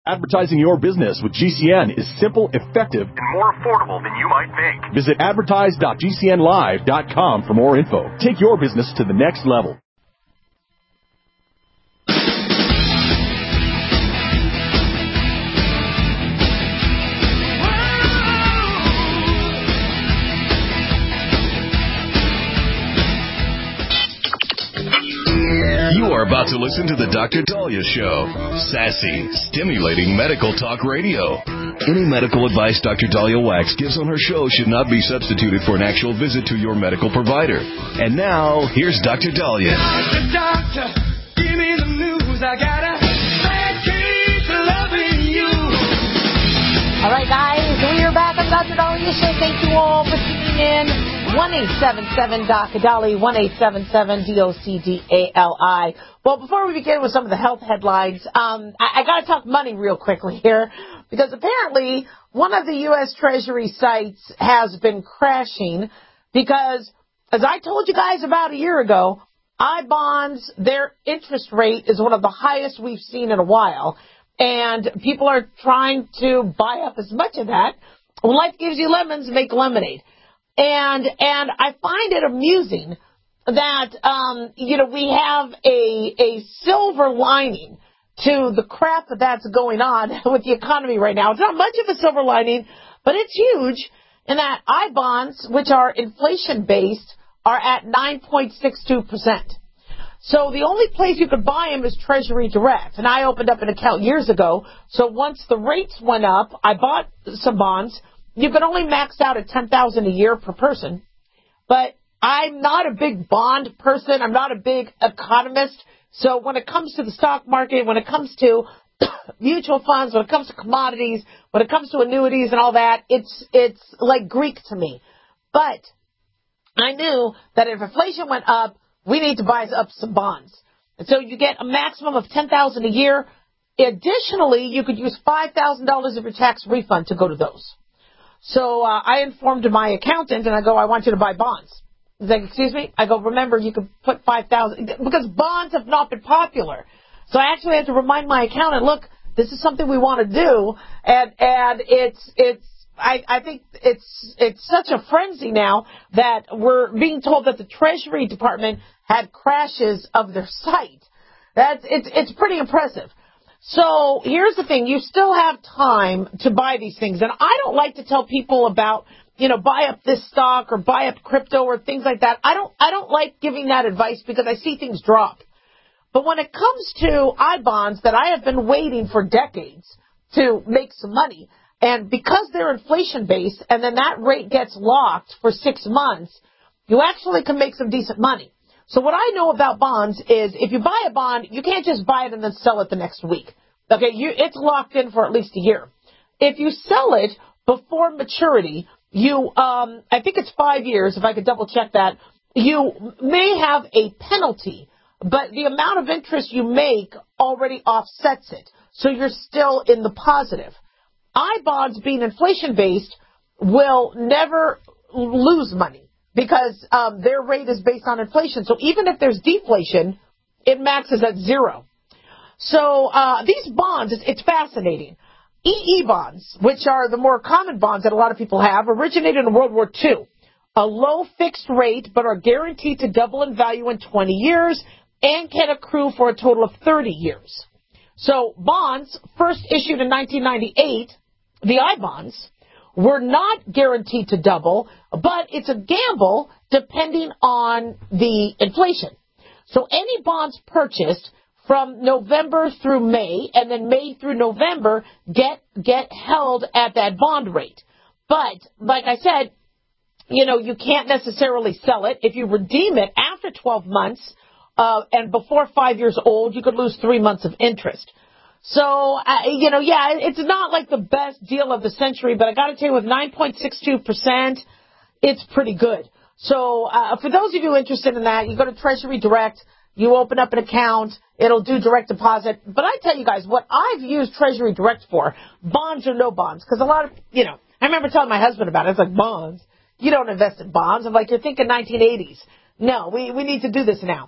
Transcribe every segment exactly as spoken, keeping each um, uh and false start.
Advertising your business with G C N is simple, effective, and more affordable than you might think. Visit advertise dot g c n live dot com for more info. Take your business to the next level. You are about to listen to the Doctor Dahlia Show. Sassy, stimulating medical talk radio. Any medical advice Doctor Dahlia Wax gives on her show should not be substituted for an actual visit to your medical provider. And now, here's Doctor Dahlia. Doctor, doctor, give me the news. I got a bad case of loving you. All right, guys, we are back on Doctor Dahlia Show. Thank you all for tuning in. one eight seven seven D O C D A L I, one eight seven seven D O C D A L I. Well, before we begin with some of the health headlines, um, I, I got to talk money real quickly here, because apparently one of the U S Treasury sites has been crashing because, as I told you guys about a year ago, I-bonds, their interest rate is one of the highest we've seen in a while, and people are trying to buy up as much of that. When life gives you lemons, make lemonade. And and I find it amusing that, um, you know, we have a a silver lining to the crap that's going on with the economy right now. It's not much of a silver lining, but it's huge in that I-bonds, which are inflation-based, are at nine point six two percent. So the only place you could buy them is Treasury Direct. And I opened up an account years ago, so once the rates went up, I bought some bonds. You can only max out at ten thousand dollars a year per person. But I'm not a big bond person. I'm not a big economist. So when it comes to the stock market, when it comes to mutual funds, when it comes to commodities, when it comes to annuities and all that, it's it's like Greek to me. But I knew that if inflation went up, we need to buy up some bonds. And so you get a maximum of ten thousand dollars a year. Additionally, you could use five thousand dollars of your tax refund to go to those. So uh, I informed my accountant, and I go, I want you to buy bonds. He's like, excuse me? I go, remember, you can put five thousand dollars, because bonds have not been popular. So I actually had to remind my accountant, look, this is something we want to do, and and it's it's I, I think it's it's such a frenzy now that we're being told that the Treasury Department had crashes of their site. That's it's it's pretty impressive. So here's the thing. You still have time to buy these things. And I don't like to tell people about, you know, buy up this stock or buy up crypto or things like that. I don't I don't like giving that advice because I see things drop. But when it comes to I-bonds that I have been waiting for decades to make some money, and because they're inflation-based and then that rate gets locked for six months, you actually can make some decent money. So what I know about bonds is if you buy a bond, you can't just buy it and then sell it the next week. Okay, you, it's locked in for at least a year. If you sell it before maturity, you, um, I think it's five years, if I could double check that, you may have a penalty, but the amount of interest you make already offsets it. So you're still in the positive. I-bonds being inflation-based will never lose money, because um, their rate is based on inflation. So even if there's deflation, it maxes at zero. So uh, these bonds, it's, it's fascinating. E E bonds, which are the more common bonds that a lot of people have, originated in World War Two. A low fixed rate, but are guaranteed to double in value in twenty years and can accrue for a total of thirty years. So bonds, first issued in nineteen ninety-eight, the I-bonds, were not guaranteed to double, but it's a gamble depending on the inflation. So any bonds purchased from November through May, and then May through November, get get held at that bond rate. But, like I said, you know, you can't necessarily sell it. If you redeem it after twelve months uh, and before five years old, you could lose three months of interest. So, uh, you know, yeah, it's not like the best deal of the century, but I got to tell you, with nine point six two percent, it's pretty good. So, uh, for those of you interested in that, you go to Treasury Direct, you open up an account, it'll do direct deposit. But I tell you guys, what I've used Treasury Direct for, bonds or no bonds, because a lot of, you know, I remember telling my husband about it. It's like, bonds? You don't invest in bonds. I'm like, you're thinking nineteen eighties. No, we, we need to do this now.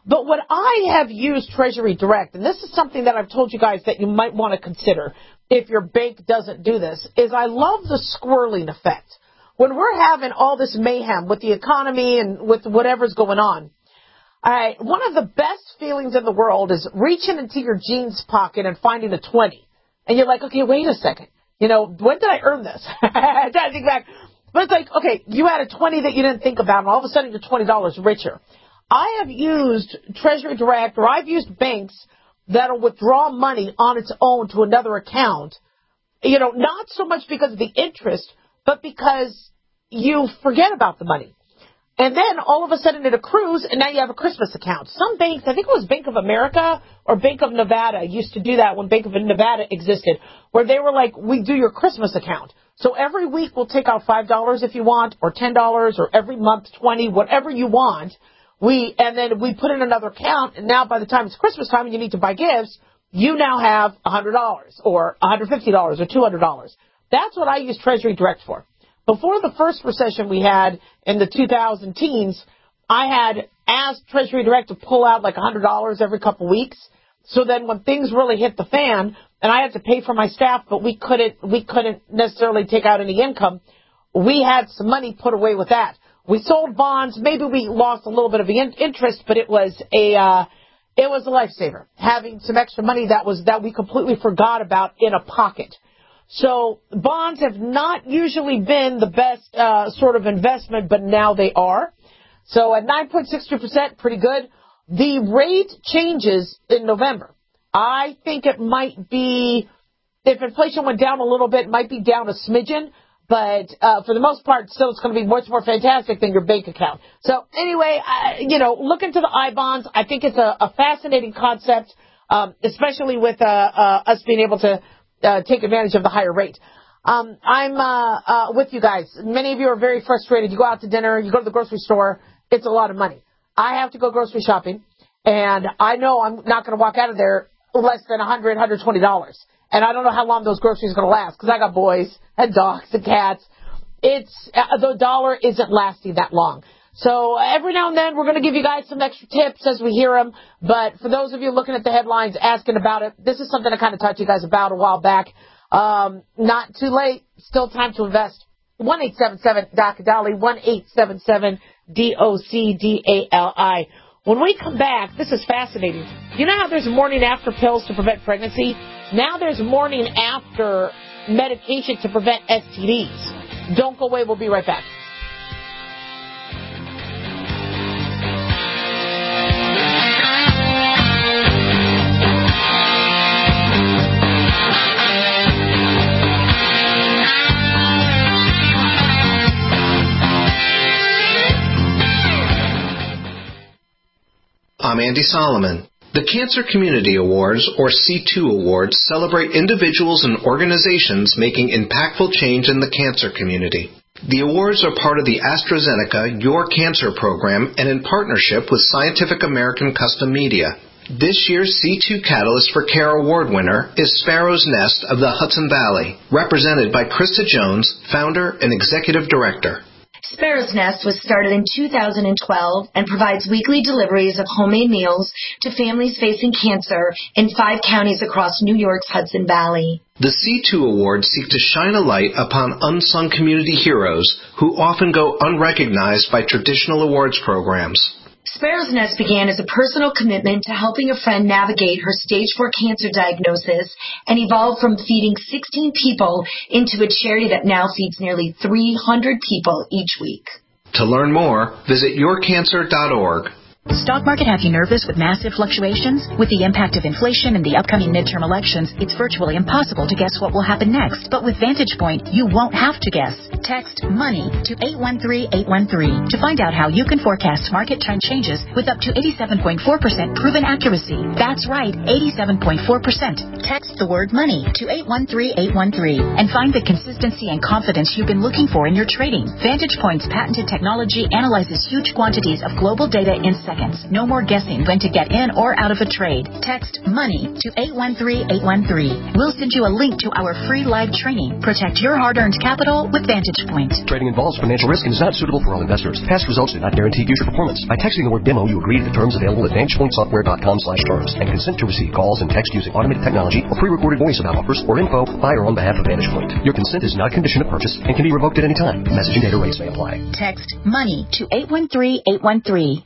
But what I have used Treasury Direct, and this is something that I've told you guys that you might want to consider if your bank doesn't do this, is I love the squirreling effect. When we're having all this mayhem with the economy and with whatever's going on, all right, one of the best feelings in the world is reaching into your jeans pocket and finding a twenty. And you're like, okay, wait a second. You know, when did I earn this? I try to think back. But it's like, okay, you had a twenty that you didn't think about, and all of a sudden you're twenty dollars richer. I have used Treasury Direct, or I've used banks that'll withdraw money on its own to another account, you know, not so much because of the interest, but because you forget about the money. And then all of a sudden it accrues, and now you have a Christmas account. Some banks, I think it was Bank of America or Bank of Nevada, used to do that when Bank of Nevada existed, where they were like, we do your Christmas account. So every week we'll take out five dollars if you want, or ten dollars, or every month twenty dollars, whatever you want. We and then we put in another account, and now by the time it's Christmas time and you need to buy gifts, you now have one hundred dollars or one hundred fifty dollars or two hundred dollars. That's what I use Treasury Direct for. Before the first recession we had in the two thousand teens, I had asked Treasury Direct to pull out like one hundred dollars every couple weeks. So then when things really hit the fan, and I had to pay for my staff, but we couldn't we couldn't necessarily take out any income, we had some money put away with that. We sold bonds. Maybe we lost a little bit of the in- interest, but it was a uh, it was a lifesaver, having some extra money that was that we completely forgot about in a pocket. So bonds have not usually been the best uh, sort of investment, but now they are. So at nine point six two percent, pretty good. The rate changes in November. I think it might be, if inflation went down a little bit, it might be down a smidgen. But uh, for the most part, still it's going to be much more fantastic than your bank account. So anyway, I, you know, look into the I bonds. I think it's a, a fascinating concept, um, especially with uh, uh, us being able to uh, take advantage of the higher rate. Um, I'm uh, uh, with you guys. Many of you are very frustrated. You go out to dinner, you go to the grocery store. It's a lot of money. I have to go grocery shopping, and I know I'm not going to walk out of there less than one hundred dollars, one hundred twenty dollars. And I don't know how long those groceries are going to last, because I got boys and dogs and cats. It's uh, the dollar isn't lasting that long. So every now and then we're going to give you guys some extra tips as we hear them. But for those of you looking at the headlines, asking about it, this is something I kind of talked to you guys about a while back. Um, not too late. Still time to invest. one eight seven seven D O C A D A L I, one eight seven seven D O C D A L I. When we come back, this is fascinating. You know how there's morning after pills to prevent pregnancy? Now there's morning after medication to prevent S T Ds. Don't go away. We'll be right back. I'm Andy Solomon. The Cancer Community Awards, or C two Awards, celebrate individuals and organizations making impactful change in the cancer community. The awards are part of the AstraZeneca Your Cancer program and in partnership with Scientific American Custom Media. This year's C two Catalyst for Care Award winner is Sparrow's Nest of the Hudson Valley, represented by Krista Jones, founder and executive director. Sparrow's Nest was started in two thousand twelve and provides weekly deliveries of homemade meals to families facing cancer in five counties across New York's Hudson Valley. The C two Awards seek to shine a light upon unsung community heroes who often go unrecognized by traditional awards programs. Sparrow's Nest began as a personal commitment to helping a friend navigate her stage four cancer diagnosis and evolved from feeding sixteen people into a charity that now feeds nearly three hundred people each week. To learn more, visit your cancer dot org. Stock market have you nervous with massive fluctuations? With the impact of inflation and the upcoming midterm elections, it's virtually impossible to guess what will happen next. But with Vantage Point, you won't have to guess. Text MONEY to eight one three eight one three to find out how you can forecast market trend changes with up to eighty-seven point four percent proven accuracy. That's right, eighty-seven point four percent. Text the word MONEY to eight one three eight one three and find the consistency and confidence you've been looking for in your trading. Vantage Point's patented technology analyzes huge quantities of global data in seconds. No more guessing when to get in or out of a trade. Text MONEY to eight one three eight one three. We'll send you a link to our free live training. Protect your hard-earned capital with Vantage Vantage Point. Trading involves financial risk and is not suitable for all investors. Past results do not guarantee future performance. By texting the word demo, you agree to the terms available at vantage point software dot com slash terms and consent to receive calls and text using automated technology or pre-recorded voice about offers or info by or on behalf of Vantage Point. Your consent is not a condition of purchase and can be revoked at any time. Message and data rates may apply. Text MONEY to eight one three eight one three.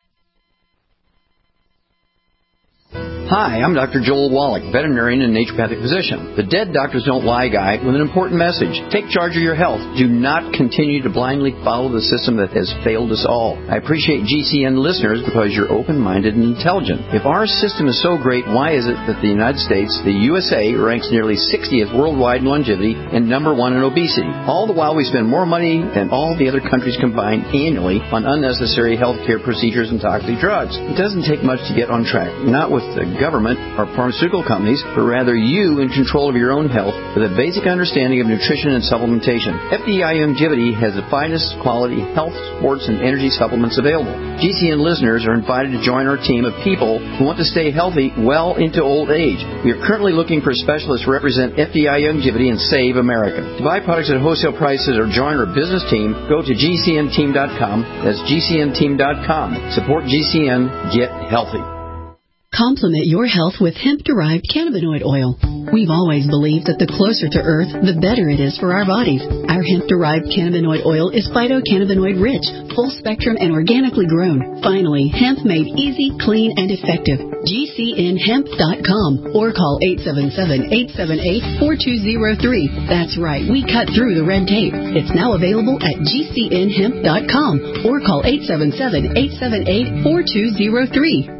Hi, I'm Doctor Joel Wallach, veterinarian and naturopathic physician. The Dead Doctors Don't Lie guy with an important message. Take charge of your health. Do not continue to blindly follow the system that has failed us all. I appreciate G C N listeners because you're open-minded and intelligent. If our system is so great, why is it that the United States, the U S A, ranks nearly sixtieth worldwide in longevity and number one in obesity? All the while we spend more money than all the other countries combined annually on unnecessary healthcare procedures and toxic drugs. It doesn't take much to get on track. Not with the government or pharmaceutical companies, but rather you in control of your own health with a basic understanding of nutrition and supplementation. F D I Longevity has the finest quality health, sports, and energy supplements available. G C N listeners are invited to join our team of people who want to stay healthy well into old age. We are currently looking for specialists to represent F D I Longevity and Save America. To buy products at wholesale prices or join our business team, go to G C N team dot com. That's G C N team dot com. Support G C N. Get healthy. Complement your health with hemp-derived cannabinoid oil. We've always believed that the closer to Earth, the better it is for our bodies. Our hemp-derived cannabinoid oil is phytocannabinoid-rich, full-spectrum, and organically grown. Finally, hemp made easy, clean, and effective. G C N hemp dot com or call eight seven seven, eight seven eight, four two zero three. That's right, we cut through the red tape. It's now available at G C N hemp dot com or call eight seven seven, eight seven eight, four two zero three.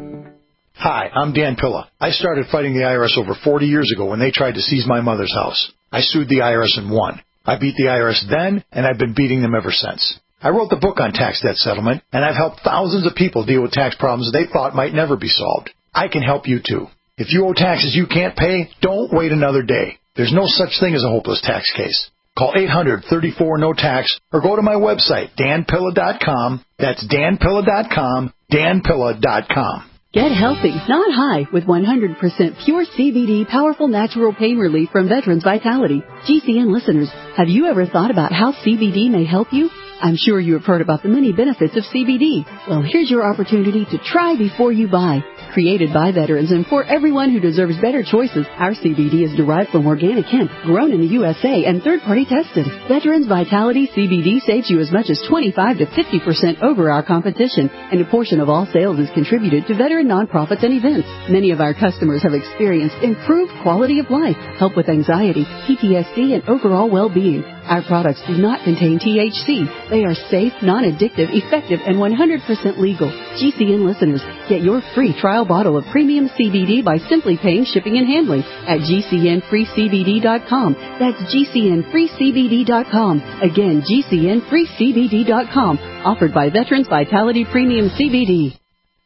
Hi, I'm Dan Pilla. I started fighting the I R S over forty years ago when they tried to seize my mother's house. I sued the I R S and won. I beat the I R S then, and I've been beating them ever since. I wrote the book on tax debt settlement, and I've helped thousands of people deal with tax problems they thought might never be solved. I can help you, too. If you owe taxes you can't pay, don't wait another day. There's no such thing as a hopeless tax case. Call eight hundred, thirty-four, no tax or go to my website, dan pilla dot com. That's dan pilla dot com, dan pilla dot com. Get healthy, not high, with one hundred percent pure C B D powerful natural pain relief from Veterans Vitality. G C N listeners, have you ever thought about how C B D may help you? I'm sure you have heard about the many benefits of C B D. Well, here's your opportunity to try before you buy. Created by veterans and for everyone who deserves better choices, our C B D is derived from organic hemp, grown in the U S A and third-party tested. Veterans Vitality C B D saves you as much as twenty-five to fifty percent over our competition, and a portion of all sales is contributed to veteran nonprofits and events. Many of our customers have experienced improved quality of life, help with anxiety, P T S D, and overall well-being. Our products do not contain T H C. They are safe, non-addictive, effective, and one hundred percent legal. G C N listeners, get your free trial bottle of premium C B D by simply paying shipping and handling at G C N free C B D dot com. That's G C N free C B D dot com. Again, G C N free C B D dot com. Offered by Veterans Vitality Premium C B D.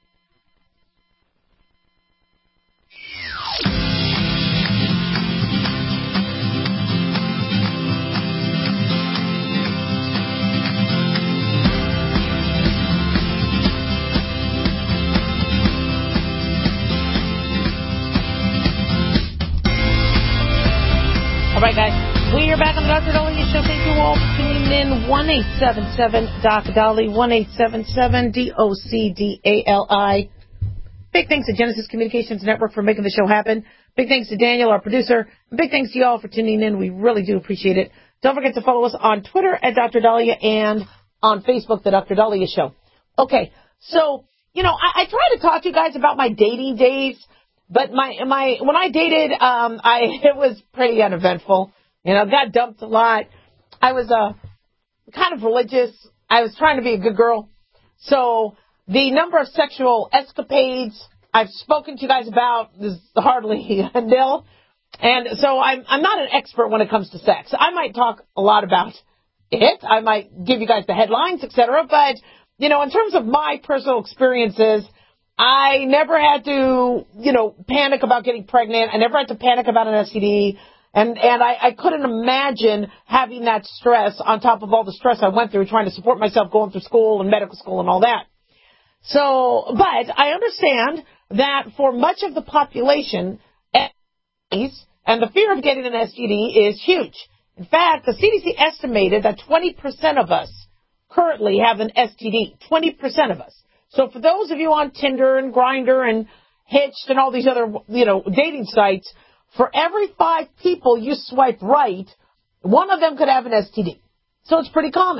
All right, guys, we are back on the Doctor Dolly Show. Thank you all for tuning in. one eight seven seven Doc Dolly, one eight seven seven D O C D A L I. Big thanks to Genesis Communications Network for making the show happen. Big thanks to Daniel, our producer. And big thanks to you all for tuning in. We really do appreciate it. Don't forget to follow us on Twitter at Doctor Dahlia and on Facebook, The Doctor Dahlia Show. Okay, so, you know, I, I try to talk to you guys about my dating days. But my, my, when I dated, um, I, it was pretty uneventful. You know, got dumped a lot. I was, uh, kind of religious. I was trying to be a good girl. So the number of sexual escapades I've spoken to you guys about is hardly nil. And so I'm, I'm not an expert when it comes to sex. I might talk a lot about it. I might give you guys the headlines, et cetera. But, you know, in terms of my personal experiences, I never had to, you know, panic about getting pregnant. I never had to panic about an S T D. And, and I, I couldn't imagine having that stress on top of all the stress I went through trying to support myself going through school and medical school and all that. So, but I understand that for much of the population, and the fear of getting an S T D is huge. In fact, the C D C estimated that twenty percent of us currently have an S T D. twenty percent of us. So for those of you on Tinder and Grindr and Hitched and all these other, you know, dating sites, for every five people you swipe right, one of them could have an S T D. So it's pretty common.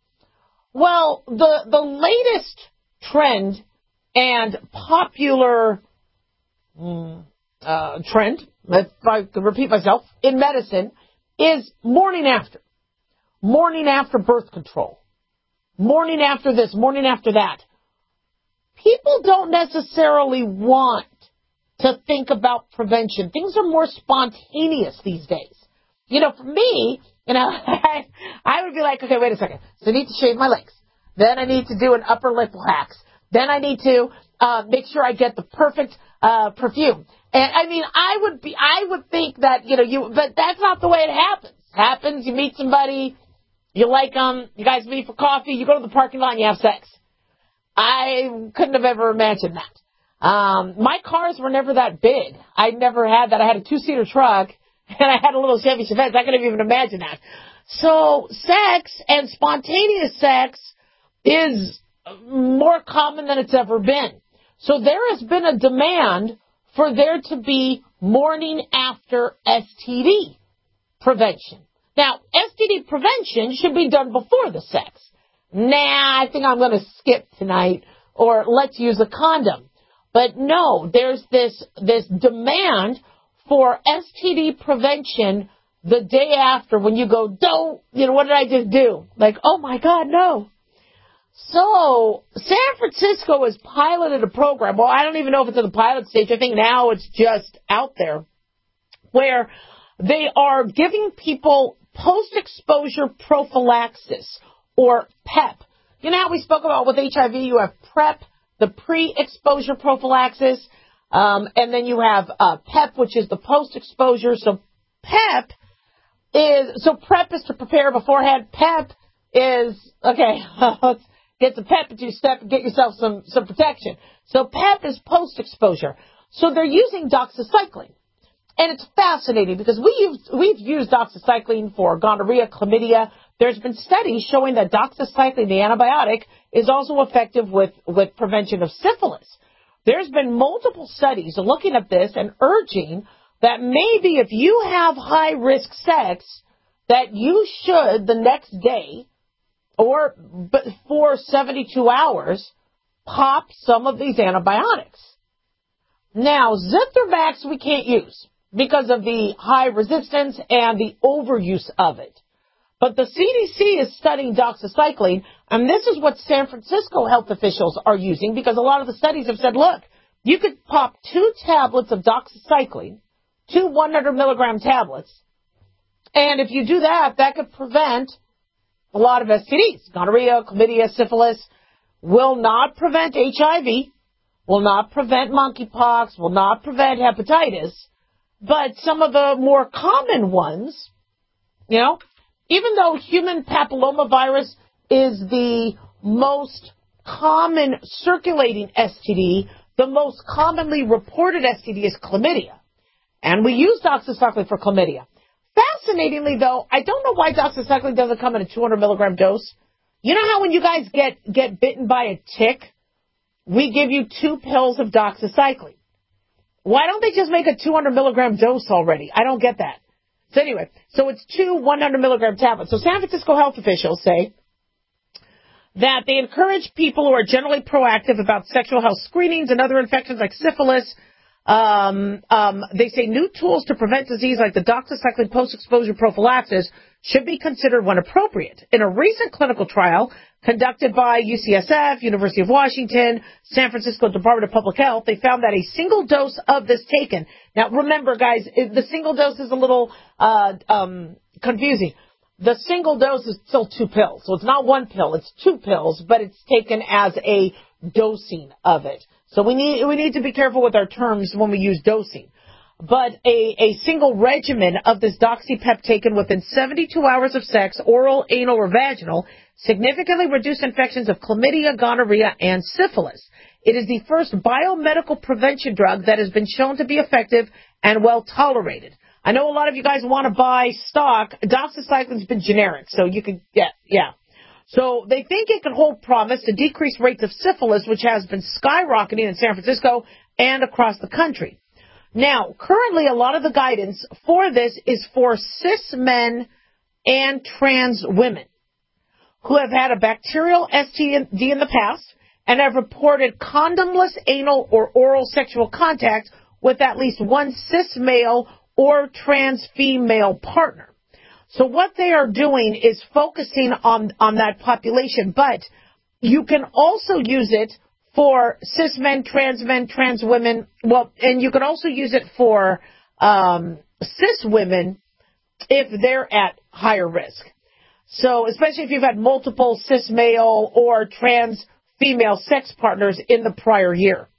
Well, the the latest trend and popular mm, uh, trend, if I could repeat myself, in medicine is morning after. Morning after birth control. Morning after this, morning after that. People don't necessarily want to think about prevention. Things are more spontaneous these days. You know, for me, you know, I, I would be like, okay, wait a second. So I need to shave my legs. Then I need to do an upper lip wax. Then I need to uh, make sure I get the perfect uh, perfume. And I mean, I would be, I would think that, you know, you, but that's not the way it happens. It happens, you meet somebody, you like them, you guys meet for coffee, you go to the parking lot and you have sex. I couldn't have ever imagined that. Um, my cars were never that big. I never had that. I had a two-seater truck, and I had a little Chevy Chevette. I couldn't even imagine that. So sex and spontaneous sex is more common than it's ever been. So there has been a demand for there to be morning after S T D prevention. Now, S T D prevention should be done before the sex. Nah, I think I'm going to skip tonight, or let's use a condom. But no, there's this this demand for S T D prevention the day after when you go, don't, you know, what did I just do? Like, oh my God, no. So, San Francisco has piloted a program. Well, I don't even know if it's in the pilot stage. I think now it's just out there, where they are giving people post-exposure prophylaxis, or PEP. You know how we spoke about with H I V, you have PrEP, the pre-exposure prophylaxis, um, and then you have uh, PEP, which is the post-exposure. So PEP is, so PrEP is to prepare beforehand. PEP is, okay, let's get the PEP into your step and get yourself some, some protection. So PEP is post-exposure. So they're using doxycycline. And it's fascinating because we use, we've used doxycycline for gonorrhea, chlamydia. There's been studies showing that doxycycline, the antibiotic, is also effective with, with prevention of syphilis. There's been multiple studies looking at this and urging that maybe if you have high-risk sex, that you should the next day or for seventy-two hours pop some of these antibiotics. Now, Zithromax we can't use because of the high resistance and the overuse of it. But the C D C is studying doxycycline, and this is what San Francisco health officials are using because a lot of the studies have said, look, you could pop two tablets of doxycycline, two one hundred milligram tablets, and if you do that, that could prevent a lot of S T Ds. Gonorrhea, chlamydia, syphilis will not prevent H I V, will not prevent monkeypox, will not prevent hepatitis, but some of the more common ones, you know, even though human papillomavirus is the most common circulating S T D, the most commonly reported S T D is chlamydia. And we use doxycycline for chlamydia. Fascinatingly, though, I don't know why doxycycline doesn't come in a two hundred milligram dose. You know how when you guys get, get bitten by a tick, we give you two pills of doxycycline. Why don't they just make a two hundred milligram dose already? I don't get that. So anyway, so it's two one hundred milligram tablets. So San Francisco health officials say that they encourage people who are generally proactive about sexual health screenings and other infections like syphilis. Um, um, they say new tools to prevent disease like the doxycycline post-exposure prophylaxis should be considered when appropriate. In a recent clinical trial conducted by U C S F, University of Washington, San Francisco Department of Public Health, they found that a single dose of this taken. Now, remember, guys, the single dose is a little uh, um, confusing. The single dose is still two pills. So it's not one pill, it's two pills, but it's taken as a dosing of it. So we need we need to be careful with our terms when we use dosing. But a, a single regimen of this doxypep taken within seventy-two hours of sex, oral, anal, or vaginal, significantly reduced infections of chlamydia, gonorrhea, and syphilis. It is the first biomedical prevention drug that has been shown to be effective and well tolerated. I know a lot of you guys want to buy stock. Doxycycline's been generic, so you could get, yeah. So they think it could hold promise to decrease rates of syphilis, which has been skyrocketing in San Francisco and across the country. Now, currently, a lot of the guidance for this is for cis men and trans women who have had a bacterial S T D in the past and have reported condomless anal or oral sexual contact with at least one cis male or trans female partner. So what they are doing is focusing on, on that population, but you can also use it for cis men, trans men, trans women, well, and you can also use it for um, cis women if they're at higher risk. So especially if you've had multiple cis male or trans female sex partners in the prior year.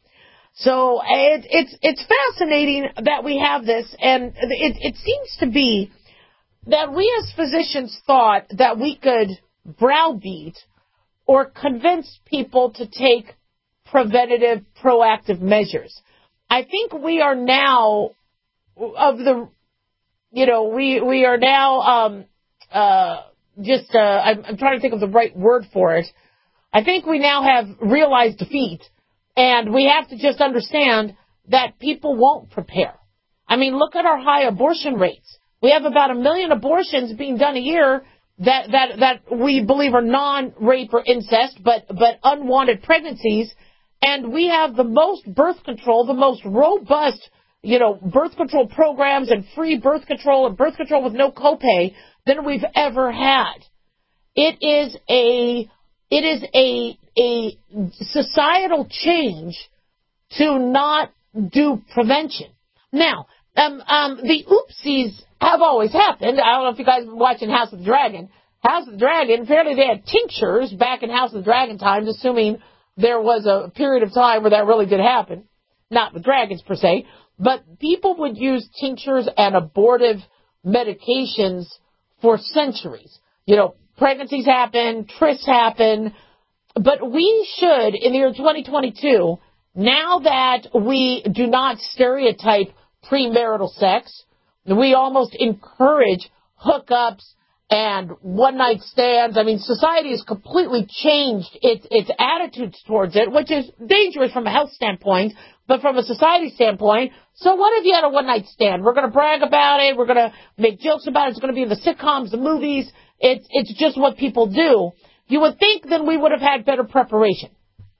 So it, it's it's fascinating that we have this, and it, it seems to be that we as physicians thought that we could browbeat or convince people to take preventative, proactive measures. I think we are now of the, you know, we we are now um, uh, just, uh, I'm, I'm trying to think of the right word for it. I think we now have realized defeat. And we have to just understand that people won't prepare. I mean, look at our high abortion rates. We have about a million abortions being done a year that, that, that we believe are non-rape or incest, but, but unwanted pregnancies. And we have the most birth control, the most robust, you know, birth control programs and free birth control and birth control with no copay than we've ever had. It is a, it is a, a societal change to not do prevention. Now, um, um, the oopsies have always happened. I don't know if you guys have been watching House of the Dragon. House of the Dragon, apparently they had tinctures back in House of the Dragon times, assuming there was a period of time where that really did happen. Not with dragons per se, but people would use tinctures and abortive medications for centuries. You know, pregnancies happen, trysts happen, but we should, in the year twenty twenty-two, now that we do not stereotype premarital sex, we almost encourage hookups and one-night stands. I mean, society has completely changed its, its attitudes towards it, which is dangerous from a health standpoint, but from a society standpoint, so what if you had a one-night stand? We're going to brag about it. We're going to make jokes about it. It's going to be in the sitcoms, the movies. It's, it's just what people do. You would think then we would have had better preparation.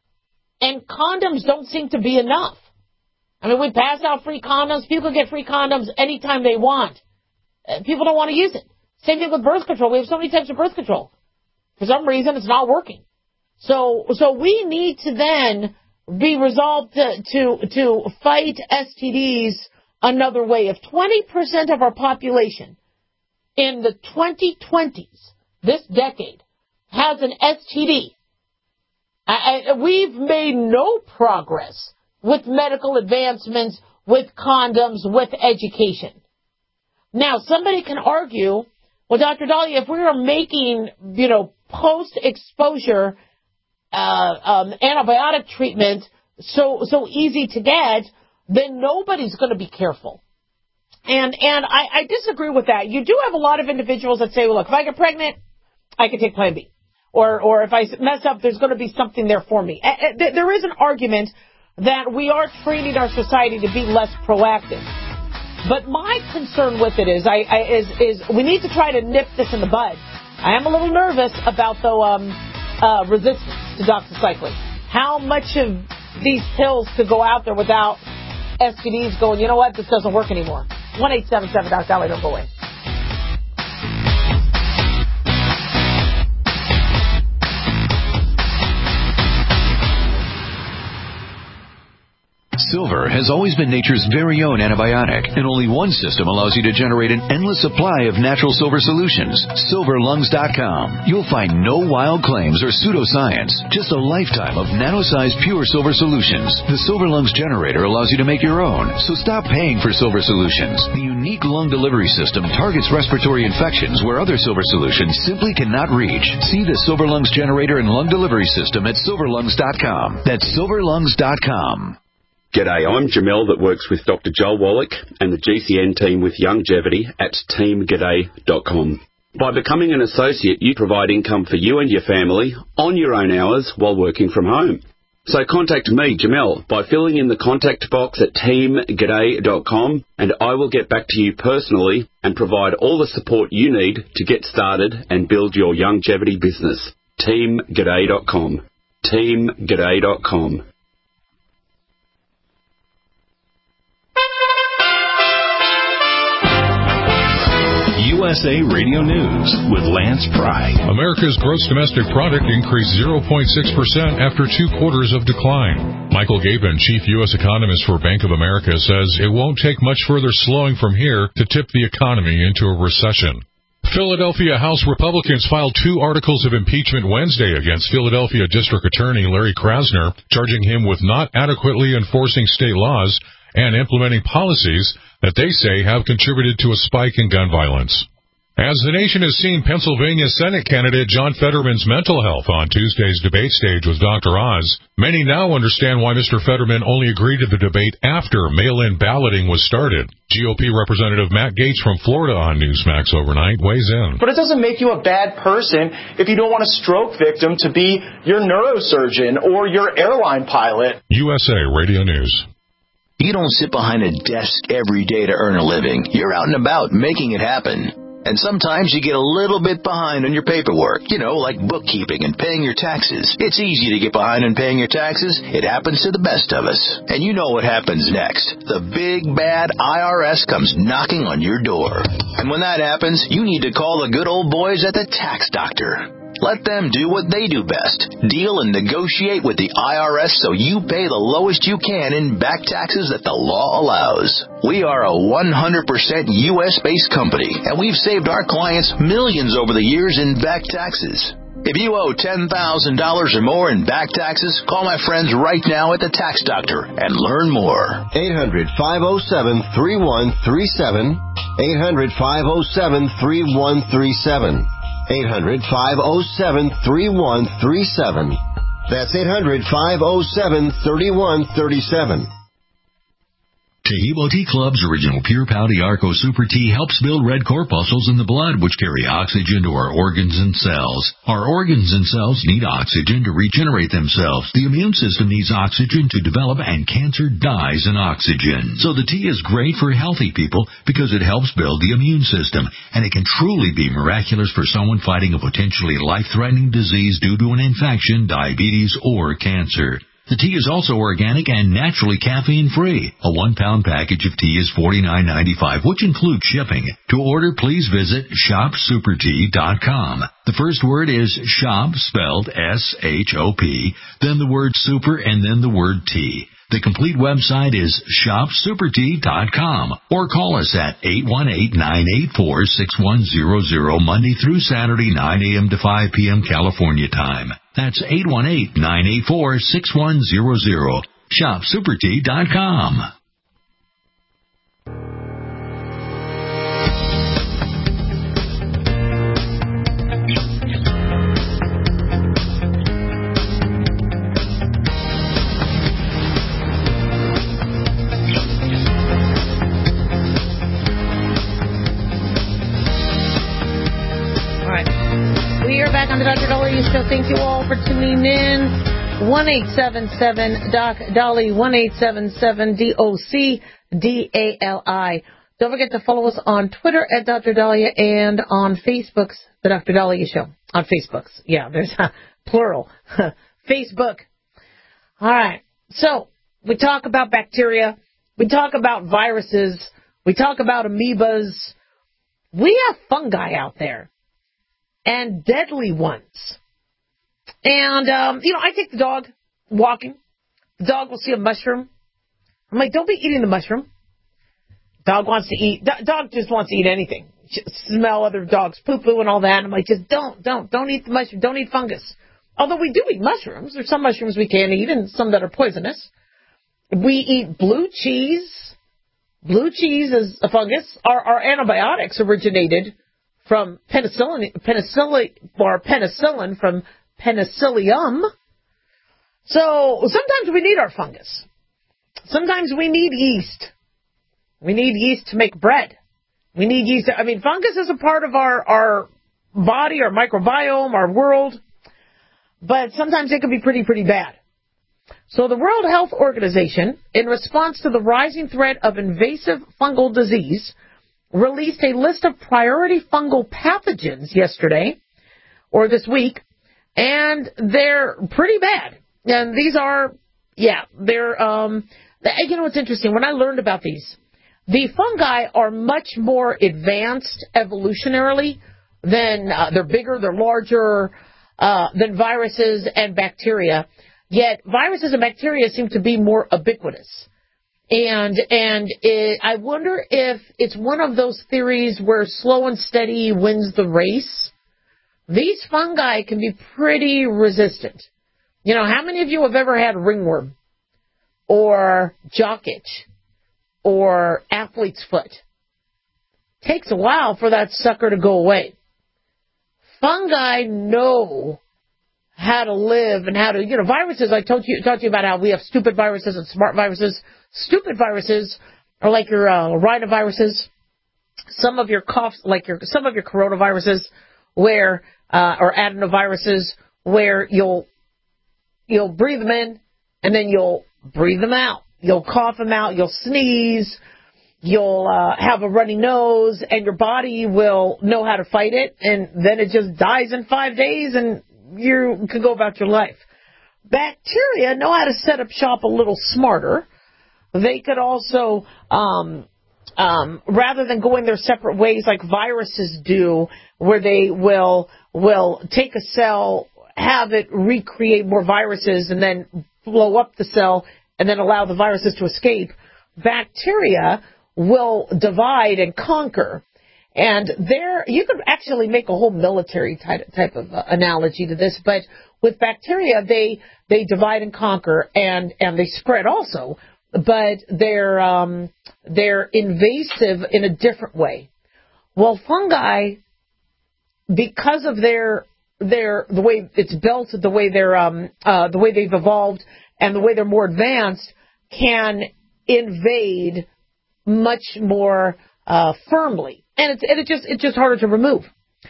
And condoms don't seem to be enough. I mean, we pass out free condoms. People get free condoms anytime they want. Uh, people don't want to use it. Same thing with birth control. We have so many types of birth control. For some reason, it's not working. So, so we need to then be resolved to, to, to fight S T Ds another way. If twenty percent of our population in the twenty twenties, this decade, has an S T D, I, I, we've made no progress with medical advancements, with condoms, with education. Now, somebody can argue, well, Doctor Dahlia, if we were making, you know, post-exposure uh, um, antibiotic treatment so so easy to get, then nobody's going to be careful. And and I, I disagree with that. You do have a lot of individuals that say, well, look, if I get pregnant, I can take Plan B. Or or if I mess up, there's going to be something there for me. There is an argument that we are training our society to be less proactive. But my concern with it is, I, I is is we need to try to nip this in the bud. I am a little nervous about the um, uh, resistance to doxycycline. How much of these pills could go out there without S T Ds going, you know what, this doesn't work anymore? one eight seven seven, Doctor Dahlia, don't go away. Silver has always been nature's very own antibiotic, and only one system allows you to generate an endless supply of natural silver solutions. silver lungs dot com. You'll find no wild claims or pseudoscience, just a lifetime of nano-sized pure silver solutions. The Silver Lungs generator allows you to make your own, so stop paying for silver solutions. The unique lung delivery system targets respiratory infections where other silver solutions simply cannot reach. See the Silver Lungs generator and lung delivery system at silver lungs dot com. That's silver lungs dot com. G'day, I'm Jamel that works with Doctor Joel Wallach and the G C N team with Longevity at team g'day dot com. By becoming an associate, you provide income for you and your family on your own hours while working from home. So contact me, Jamel, by filling in the contact box at team g'day dot com, and I will get back to you personally and provide all the support you need to get started and build your longevity business. team g'day dot com. team g'day dot com. U S A Radio News with Lance Pry. America's gross domestic product increased zero point six percent after two quarters of decline. Michael Gabin, chief U S economist for Bank of America, says it won't take much further slowing from here to tip the economy into a recession. Philadelphia House Republicans filed two articles of impeachment Wednesday against Philadelphia District Attorney Larry Krasner, charging him with not adequately enforcing state laws and implementing policies that they say have contributed to a spike in gun violence. As the nation has seen Pennsylvania Senate candidate John Fetterman's mental health on Tuesday's debate stage with Doctor Oz, many now understand why Mister Fetterman only agreed to the debate after mail-in balloting was started. G O P Representative Matt Gaetz from Florida on Newsmax Overnight weighs in. But it doesn't make you a bad person if you don't want a stroke victim to be your neurosurgeon or your airline pilot. U S A Radio News. You don't sit behind a desk every day to earn a living. You're out and about making it happen. And sometimes you get a little bit behind on your paperwork, you know, like bookkeeping and paying your taxes. It's easy to get behind on paying your taxes. It happens to the best of us. And you know what happens next. The big, bad I R S comes knocking on your door. And when that happens, you need to call the good old boys at the Tax Doctor. Let them do what they do best. Deal and negotiate with the I R S so you pay the lowest you can in back taxes that the law allows. We are a one hundred percent U S-based company, and we've saved our clients millions over the years in back taxes. If you owe ten thousand dollars or more in back taxes, call my friends right now at the Tax Doctor and learn more. eight hundred, five oh seven, three one three seven. eight hundred, five oh seven, three one three seven. eight hundred, five oh seven, three one three seven. That's eight hundred, five oh seven, three one three seven. Taheebo Tea Club's original Pure Pouty Arco Super Tea helps build red corpuscles in the blood, which carry oxygen to our organs and cells. Our organs and cells need oxygen to regenerate themselves. The immune system needs oxygen to develop, and cancer dies in oxygen. So the tea is great for healthy people because it helps build the immune system, and it can truly be miraculous for someone fighting a potentially life-threatening disease due to an infection, diabetes, or cancer. The tea is also organic and naturally caffeine-free. A one-pound package of tea is forty-nine ninety-five, which includes shipping. To order, please visit shop super tea dot com. The first word is shop, spelled S H O P, then the word super, and then the word tea. The complete website is shop super tea dot com, or call us at eight one eight, nine eight four, six one zero zero Monday through Saturday, nine a.m. to five p.m. California time. That's eight one eight, nine eight four, six one zero zero. shop super tea dot com. Back on the Doctor Dolly Show. Thank you all for tuning in. one eight seven seven Doc Dolly, one eight seven seven D O C D A L I. Don't forget to follow us on Twitter at Doctor Dahlia and on Facebook's The Doctor Dahlia Show. On Facebook's. Yeah, there's a plural. Facebook. All right. So, we talk about bacteria. We talk about viruses. We talk about amoebas. We have fungi out there. And deadly ones. And, um, you know, I take the dog walking. The dog will see a mushroom. I'm like, don't be eating the mushroom. Dog wants to eat. Do- dog just wants to eat anything. Smell other dogs' poo-poo and all that. I'm like, just don't, don't, don't eat the mushroom. Don't eat fungus. Although we do eat mushrooms. There's some mushrooms we can eat and some that are poisonous. We eat blue cheese. Blue cheese is a fungus. Our, our antibiotics originated from penicillin, penicillin, or penicillin from Penicillium. So sometimes we need our fungus. sometimes we need yeast. We need yeast to make bread. We need yeast. I mean, fungus is a part of our, our body, our microbiome, our world, but sometimes it can be pretty, pretty bad. So the World Health Organization, in response to the rising threat of invasive fungal disease, released a list of priority fungal pathogens yesterday, or this week, and they're pretty bad. And these are, yeah, they're, um, you know what's interesting? When I learned about these, the fungi are much more advanced evolutionarily than, uh, they're bigger, they're larger, uh, than viruses and bacteria. Yet viruses and bacteria seem to be more ubiquitous. And, and it, I wonder if it's one of those theories where slow and steady wins the race. These fungi can be pretty resistant. You know, how many of you have ever had ringworm or jock itch or athlete's foot? Takes a while for that sucker to go away. Fungi know how to live and how to, you know, viruses, I told you, talked to you about how we have stupid viruses and smart viruses. Stupid viruses are like your uh, rhinoviruses, some of your coughs, like your, some of your coronaviruses, where, uh, or adenoviruses, where you'll, you'll breathe them in and then you'll breathe them out. You'll cough them out, you'll sneeze, you'll uh, have a runny nose, and your body will know how to fight it, and then it just dies in five days and you can go about your life. Bacteria know how to set up shop a little smarter. They could also, um, um, rather than going their separate ways like viruses do, where they will will take a cell, have it recreate more viruses, and then blow up the cell, and then allow the viruses to escape. Bacteria will divide and conquer. And there, you could actually make a whole military type, type of uh, analogy to this, but with bacteria, they they divide and conquer, and, and they spread also, but they're um, they're invasive in a different way. Well, fungi, because of their their the way it's built, the way they're um, uh, the way they've evolved, and the way they're more advanced, can invade much more uh, firmly. And it's, and it just, it's just harder to remove.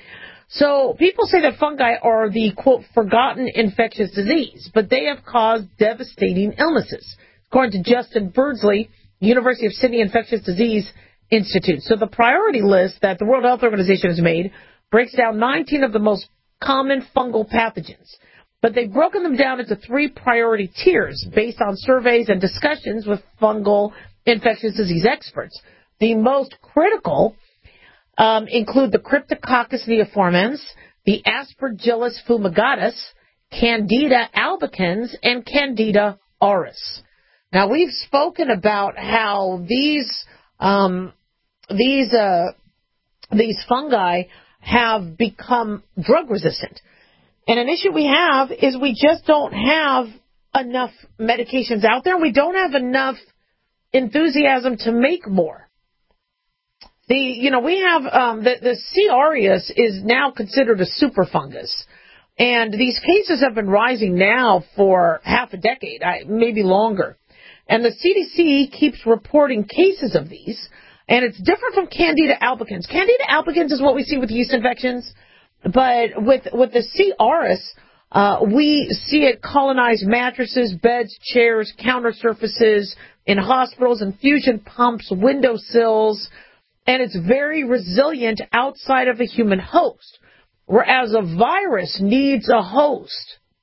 So people say that fungi are the, quote, forgotten infectious disease, but they have caused devastating illnesses, according to Justin Birdsley, University of Sydney Infectious Disease Institute. So the priority list that the World Health Organization has made breaks down nineteen of the most common fungal pathogens, but they've broken them down into three priority tiers based on surveys and discussions with fungal infectious disease experts. The most critical Um, include the Cryptococcus neoformans, the Aspergillus fumigatus, Candida albicans, and Candida auris. Now, we've spoken about how these um, these uh, these fungi have become drug resistant, and an issue we have is we just don't have enough medications out there. We don't have enough enthusiasm to make more. The, you know, we have, um, the, the C. aureus is now considered a super fungus. And these cases have been rising now for half a decade, maybe longer. And the C D C keeps reporting cases of these. And it's different from Candida albicans. Candida albicans is what we see with yeast infections. But with, with the C. aureus, uh, we see it colonize mattresses, beds, chairs, counter surfaces in hospitals, infusion pumps, windowsills. And it's very resilient outside of a human host, whereas a virus needs a host.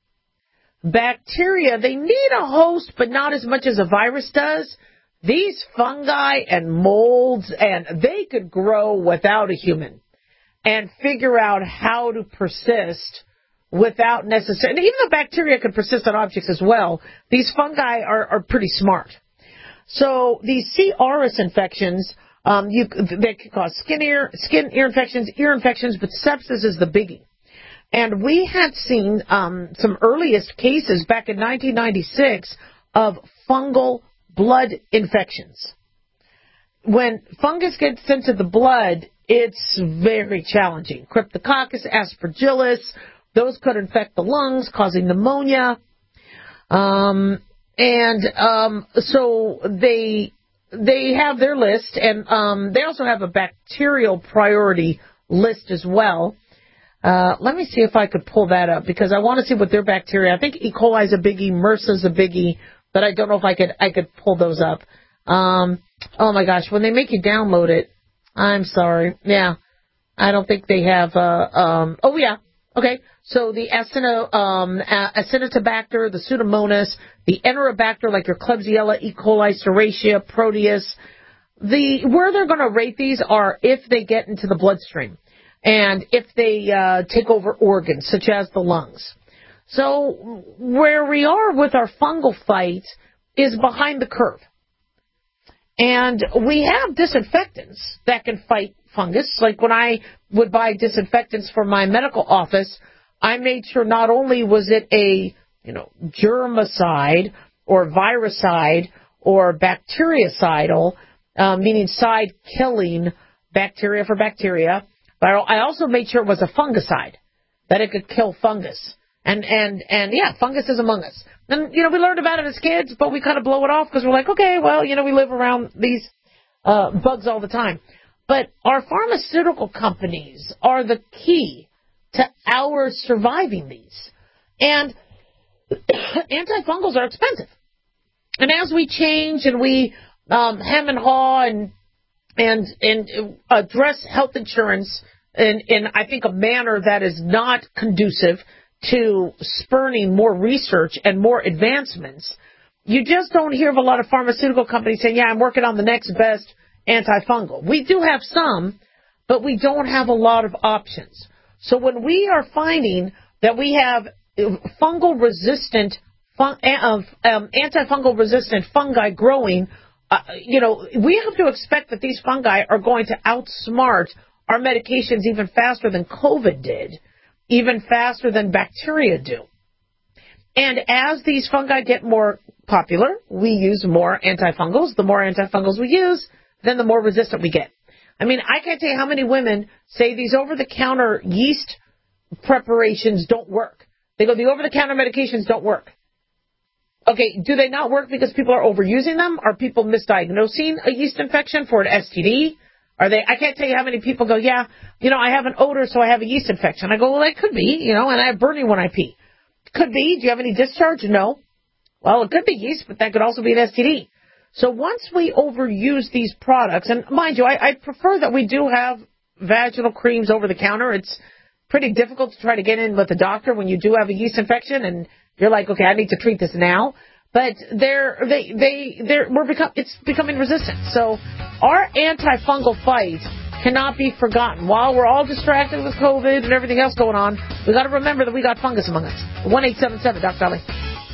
Bacteria, they need a host, but not as much as a virus does. These fungi and molds, and they could grow without a human and figure out how to persist without necessarily, and even though bacteria can persist on objects as well, these fungi are, are pretty smart. So these C. aureus infections, Um, you, they can cause skin ear, skin ear infections, ear infections, but sepsis is the biggie. And we had seen um, some earliest cases back in nineteen ninety-six of fungal blood infections. When fungus gets into the blood, it's very challenging. Cryptococcus, Aspergillus, those could infect the lungs, causing pneumonia. Um, and um, so they they have their list, and um, they also have a bacterial priority list as well. Uh, let me see if I could pull that up, because I want to see what their bacteria. I think E. coli is a biggie, MRSA is a biggie, but I don't know if I could I could pull those up. Um, oh my gosh, when they make you download it, I'm sorry. Yeah, I don't think they have. Uh, um, oh yeah, okay. So the Acino, um, Acinetobacter, the Pseudomonas, the Enterobacter, like your Klebsiella, E. coli, Serratia, Proteus. The where they're going to rate these are if they get into the bloodstream, and if they uh, take over organs such as the lungs. So where we are with our fungal fight is behind the curve. And we have disinfectants that can fight fungus. Like when I would buy disinfectants for my medical office, I made sure not only was it a, you know, germicide or viricide or bactericidal, uh, meaning side killing bacteria for bacteria, but I also made sure it was a fungicide, that it could kill fungus. And, and, and yeah, fungus is among us. And, you know, we learned about it as kids, but we kind of blow it off because we're like, okay, well, you know, we live around these uh, bugs all the time. But our pharmaceutical companies are the key to our surviving these. And antifungals are expensive. And as we change and we um, hem and haw and, and, and address health insurance in, in, I think, a manner that is not conducive to spurning more research and more advancements, you just don't hear of a lot of pharmaceutical companies saying, yeah, I'm working on the next best antifungal. We do have some, but we don't have a lot of options. So when we are finding that we have fungal resistant, fun, um, antifungal resistant fungi growing, uh, you know, we have to expect that these fungi are going to outsmart our medications even faster than COVID did, even faster than bacteria do. And as these fungi get more popular, we use more antifungals. The more antifungals we use, then the more resistant we get. I mean, I can't tell you how many women say these over-the-counter yeast preparations don't work. They go, the over-the-counter medications don't work. Okay, do they not work because people are overusing them? Are people misdiagnosing a yeast infection for an S T D? Are they? I can't tell you how many people go, yeah, you know, I have an odor, so I have a yeast infection. I go, well, that could be, you know, and I have burning when I pee. Could be. Do you have any discharge? No. Well, it could be yeast, but that could also be an S T D. So once we overuse these products, and mind you, I, I prefer that we do have vaginal creams over the counter. It's pretty difficult to try to get in with a doctor when you do have a yeast infection, and you're like, okay, I need to treat this now. But they're, they, they, they're, we're become, it's becoming resistant. So our antifungal fight cannot be forgotten. While we're all distracted with COVID and everything else going on, we got to remember that we got fungus among us. one eight seven seven Doctor Dolly.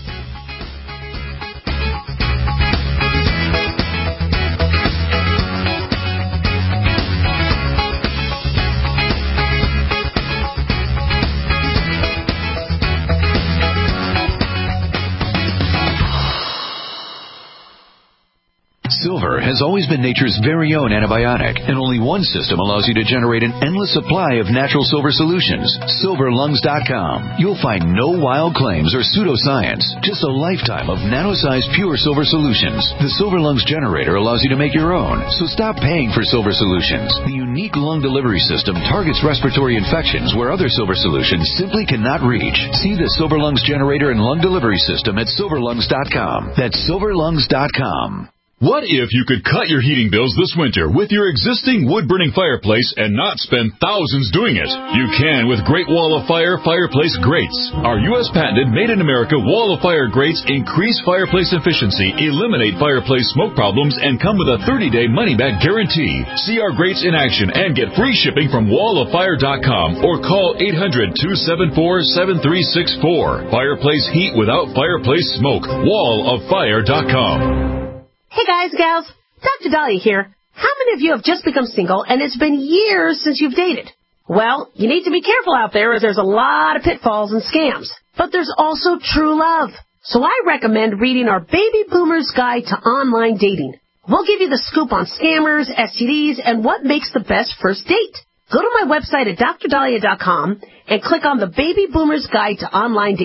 Silver has always been nature's very own antibiotic, and only one system allows you to generate an endless supply of natural silver solutions. silver lungs dot com. You'll find no wild claims or pseudoscience, just a lifetime of nano-sized pure silver solutions. The Silver Lungs generator allows you to make your own, so stop paying for silver solutions. The unique lung delivery system targets respiratory infections where other silver solutions simply cannot reach. See the Silver Lungs generator and lung delivery system at silver lungs dot com. That's silver lungs dot com. What if you could cut your heating bills this winter with your existing wood-burning fireplace and not spend thousands doing it? You can with Great Wall of Fire Fireplace Grates. Our U S patented made-in-America Wall of Fire grates increase fireplace efficiency, eliminate fireplace smoke problems, and come with a thirty-day money-back guarantee. See our grates in action and get free shipping from wall of fire dot com or call eight hundred, two seven four, seven three six four. Fireplace heat without fireplace smoke. wall of fire dot com. Hey guys, gals, Doctor Dahlia here. How many of you have just become single and it's been years since you've dated? Well, you need to be careful out there as there's a lot of pitfalls and scams. But there's also true love. So I recommend reading our Baby Boomer's Guide to Online Dating. We'll give you the scoop on scammers, S T Ds, and what makes the best first date. Go to my website at dr dahlia dot com and click on the Baby Boomer's Guide to Online Dating.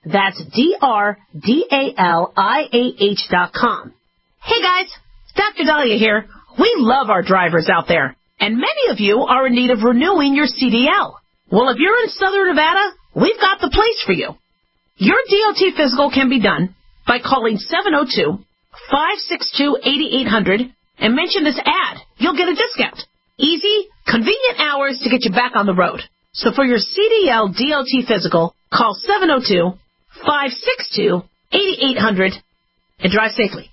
That's D R D A L I A H dot com. Hey guys, Doctor Dahlia here. We love our drivers out there, and many of you are in need of renewing your C D L. Well, if you're in Southern Nevada, we've got the place for you. Your D O T physical can be done by calling seven oh two, five six two, eight eight hundred and mention this ad. You'll get a discount. Easy, convenient hours to get you back on the road. So for your C D L D O T physical, call seven oh two, five six two, eight eight hundred and drive safely.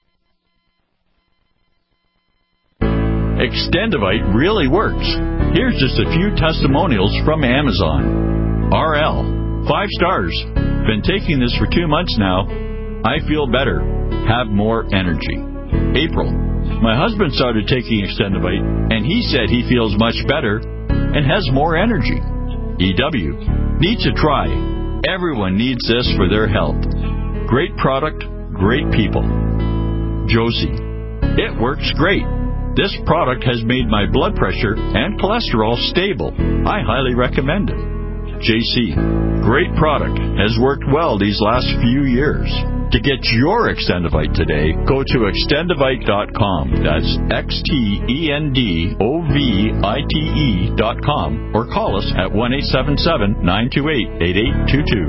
Extendivite really works. Here's just a few testimonials from Amazon. R L, five stars. Been taking this for two months now. I feel better. Have more energy. April, my husband started taking Extendivite, and he said he feels much better and has more energy. E W, need to try. Everyone needs this for their health. Great product, great people. Josie, it works great. This product has made my blood pressure and cholesterol stable. I highly recommend it. J C, great product. Has worked well these last few years. To get your Extendivite today, go to extendivite dot com. That's X T E N D O V I T E dot com. Or call us at one eight seven seven, nine two eight, eight eight two two.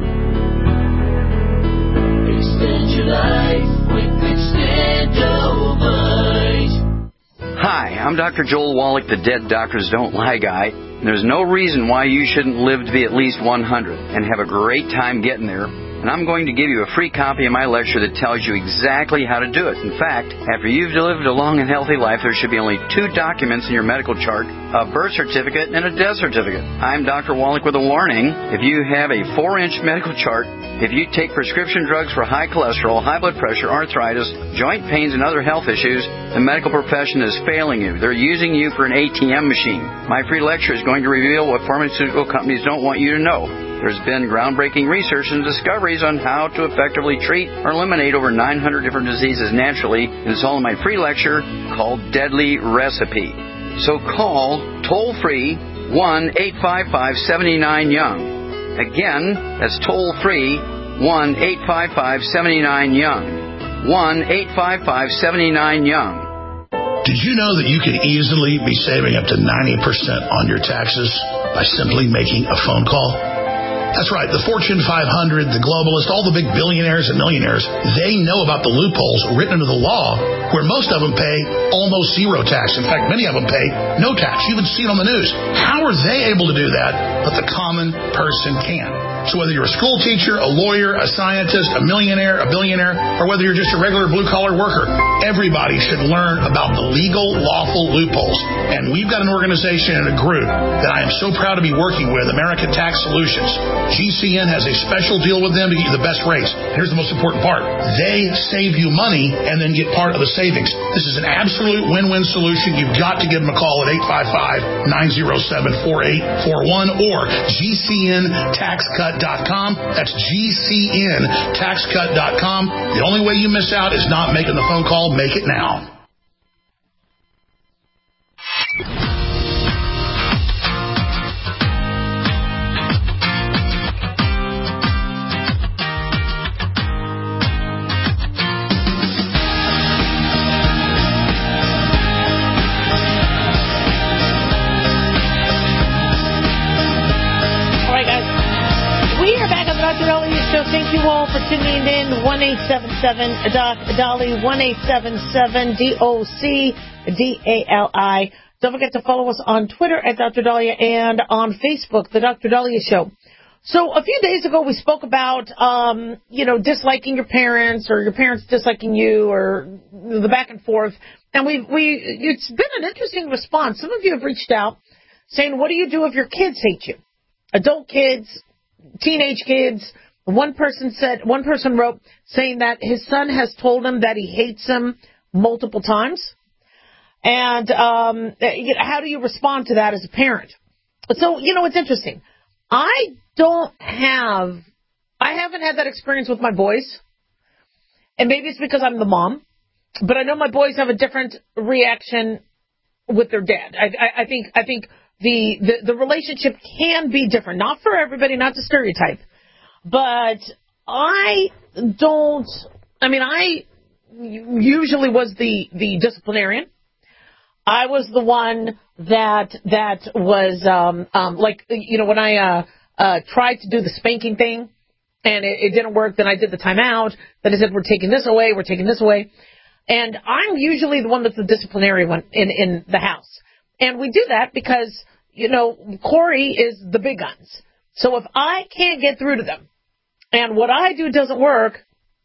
Extend your life with Extendivite. Hi, I'm Doctor Joel Wallach, the Dead Doctors Don't Lie guy. And there's no reason why you shouldn't live to be at least one hundred and have a great time getting there. And I'm going to give you a free copy of my lecture that tells you exactly how to do it. In fact, after you've lived a long and healthy life, there should be only two documents in your medical chart, a birth certificate and a death certificate. I'm Doctor Wallach with a warning. If you have a four-inch medical chart, if you take prescription drugs for high cholesterol, high blood pressure, arthritis, joint pains, and other health issues, the medical profession is failing you. They're using you for an A T M machine. My free lecture is going to reveal what pharmaceutical companies don't want you to know. There's been groundbreaking research and discoveries on how to effectively treat or eliminate over nine hundred different diseases naturally, and it's all in my free lecture called Deadly Recipe. So call toll-free one eight five five, seven nine young. Again, that's toll-free one eight five five, seven nine young. one eight five five, seven nine young. Did you know that you can easily be saving up to ninety percent on your taxes by simply making a phone call? That's right. The Fortune five hundred, the globalists, all the big billionaires and millionaires, they know about the loopholes written into the law where most of them pay almost zero tax. In fact, many of them pay no tax. You even see it on the news. How are they able to do that, but the common person can? So whether you're a school teacher, a lawyer, a scientist, a millionaire, a billionaire, or whether you're just a regular blue-collar worker, everybody should learn about the legal, lawful loopholes. And we've got an organization and a group that I am so proud to be working with, American Tax Solutions. G C N has a special deal with them to get you the best rates. Here's the most important part. They save you money and then get part of the savings. This is an absolute win-win solution. You've got to give them a call at eight five five, nine oh seven, four eight four one or G C N tax cut dot com. That's G C N tax cut dot com. The only way you miss out is not making the phone call. Make it now. Thank you all for tuning in. one eight seven seven Doc Dolly, one eight seven seven D O C D A L I. Don't forget to follow us on Twitter at Doctor Dahlia and on Facebook, The Doctor Dahlia Show. So a few days ago we spoke about, um, you know, disliking your parents or your parents disliking you or the back and forth. And we we it's been an interesting response. Some of you have reached out saying, what do you do if your kids hate you? Adult kids, teenage kids. One person said, one person wrote saying that his son has told him that he hates him multiple times. And um, how do you respond to that as a parent? So, you know, it's interesting. I don't have, I haven't had that experience with my boys. And maybe it's because I'm the mom. But I know my boys have a different reaction with their dad. I, I, I think I think the, the, the relationship can be different. Not for everybody, not to stereotype. But I don't, I mean, I usually was the, the disciplinarian. I was the one that, that was, um, um, like, you know, when I, uh, uh, tried to do the spanking thing and it, it didn't work, then I did the timeout. Then I said, we're taking this away, we're taking this away. And I'm usually the one that's the disciplinary one in, in the house. And we do that because, you know, Corey is the big guns. So if I can't get through to them and what I do doesn't work,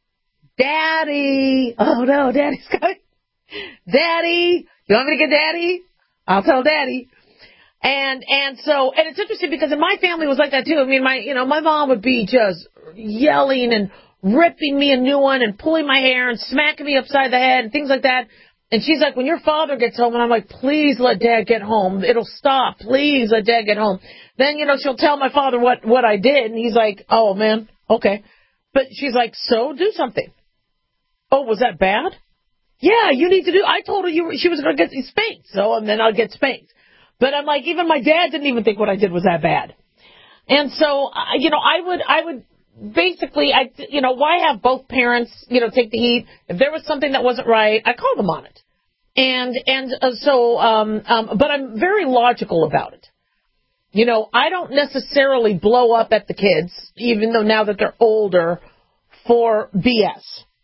Daddy, oh no, Daddy's coming. Daddy, you want me to get Daddy? I'll tell Daddy. And, and so, and it's interesting because in my family it was like that too. I mean, my, you know, my mom would be just yelling and ripping me a new one and pulling my hair and smacking me upside the head and things like that. And she's like, when your father gets home, and I'm like, please let Dad get home. It'll stop. Please let Dad get home. Then, you know, she'll tell my father what, what I did. And he's like, oh, man, okay. But she's like, so do something. Oh, was that bad? Yeah, you need to do. I told her you were, she was going to get spanked. So, and then I'll get spanked. But I'm like, even my dad didn't even think what I did was that bad. And so, you know, I would, I would. Basically, I, you know, why have both parents, you know, take the heat? If there was something that wasn't right, I called them on it. And, and uh, so, um, um, but I'm very logical about it. You know, I don't necessarily blow up at the kids, even though now that they're older, for B S.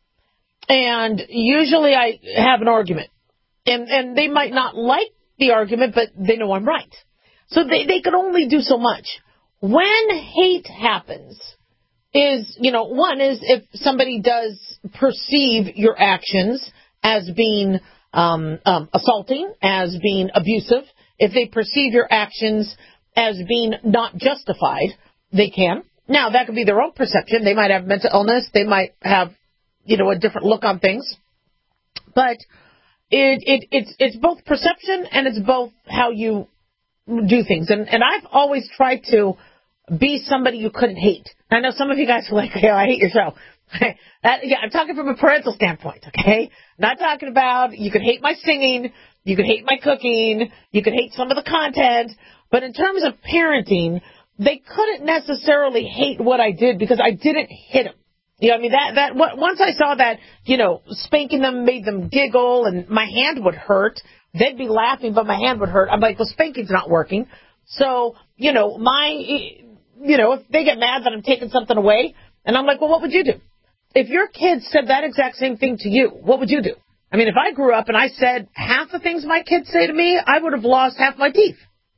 And usually I have an argument. And, and they might not like the argument, but they know I'm right. So they, they can only do so much. When hate happens, is, you know, one is if somebody does perceive your actions as being um, um, assaulting, as being abusive, if they perceive your actions as being not justified, they can. Now, that could be their own perception. They might have mental illness. They might have, you know, a different look on things. But it, it it's it's both perception and it's both how you do things. And, and I've always tried to be somebody you couldn't hate. I know some of you guys are like, hey, I hate your show. that, yeah, I'm talking from a parental standpoint, okay? Not talking about you could hate my singing, you could hate my cooking, you could hate some of the content, but in terms of parenting, they couldn't necessarily hate what I did because I didn't hit them. You know, I mean, that, that, once I saw that, you know, spanking them made them giggle and my hand would hurt, they'd be laughing, but my hand would hurt. I'm like, well, spanking's not working. So, you know, my... You know, if they get mad that I'm taking something away, and I'm like, well, what would you do? If your kids said that exact same thing to you, what would you do? I mean, if I grew up and I said half the things my kids say to me, I would have lost half my teeth.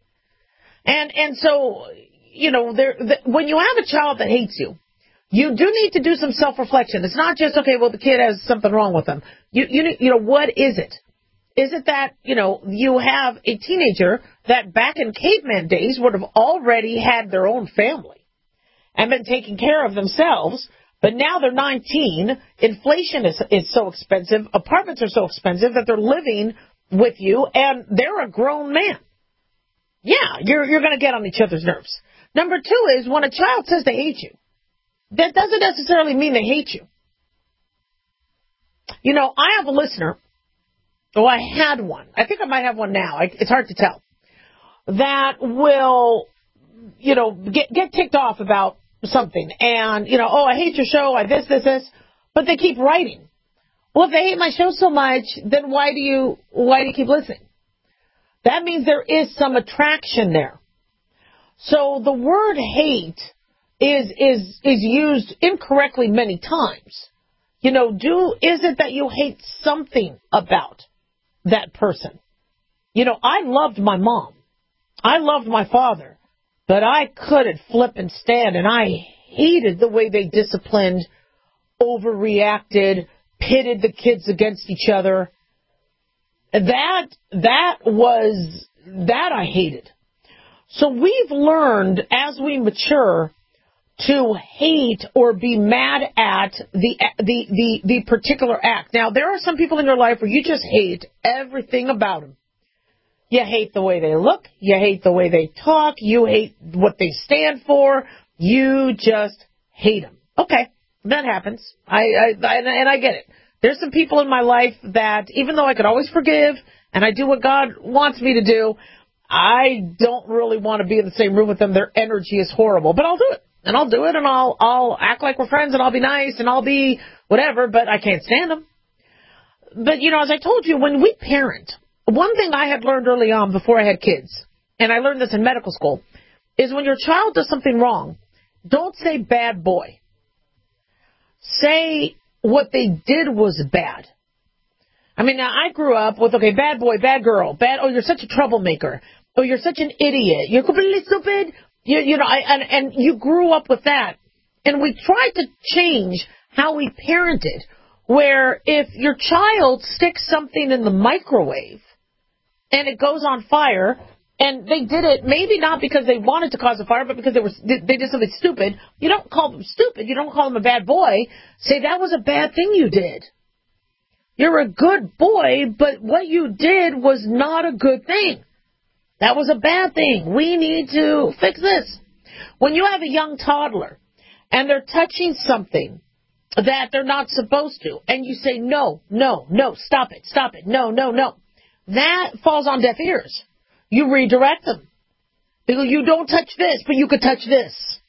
And and so, you know, there, the, when you have a child that hates you, you do need to do some self-reflection. It's not just, okay, well, the kid has something wrong with them. You, you, you know, what is it? Is it that, you know, you have a teenager that back in caveman days would have already had their own family and been taking care of themselves, but now they're nineteen, inflation is, is so expensive, apartments are so expensive that they're living with you, and they're a grown man. Yeah, you're, you're going to get on each other's nerves. Number two is when a child says they hate you, that doesn't necessarily mean they hate you. You know, I have a listener. Oh, I had one. I think I might have one now. I, it's hard to tell. That will, you know, get get ticked off about something. And, you know, oh, I hate your show. I this, this, this. But they keep writing. Well, if they hate my show so much, then why do you why do you keep listening? That means there is some attraction there. So the word hate is is is used incorrectly many times. You know, do is it that you hate something about that person? You know, I loved my mom. I loved my father. But I couldn't flip and stand, and I hated the way they disciplined, overreacted, pitted the kids against each other. That, that was, that I hated. So we've learned as we mature to hate or be mad at the, the, the, the particular act. Now, there are some people in your life where you just hate everything about them. You hate the way they look. You hate the way they talk. You hate what they stand for. You just hate them. Okay, that happens. I, I, I and I get it. There's some people in my life that, even though I could always forgive and I do what God wants me to do, I don't really want to be in the same room with them. Their energy is horrible, but I'll do it. And I'll do it, and I'll I'll act like we're friends, and I'll be nice, and I'll be whatever, but I can't stand them. But, you know, as I told you, when we parent, one thing I had learned early on before I had kids, and I learned this in medical school, is when your child does something wrong, don't say bad boy. Say what they did was bad. I mean, now I grew up with, okay, bad boy, bad girl, bad, oh, you're such a troublemaker. Oh, you're such an idiot. You're completely stupid. You, you know, I, and, and you grew up with that. And we tried to change how we parented, where if your child sticks something in the microwave and it goes on fire, and they did it maybe not because they wanted to cause a fire, but because they were they did something stupid, you don't call them stupid. You don't call them a bad boy. Say, that was a bad thing you did. You're a good boy, but what you did was not a good thing. That was a bad thing. We need to fix this. When you have a young toddler and they're touching something that they're not supposed to, and you say, no, no, no, stop it, stop it, no, no, no, that falls on deaf ears. You redirect them. You go, you don't touch this, but you could touch this.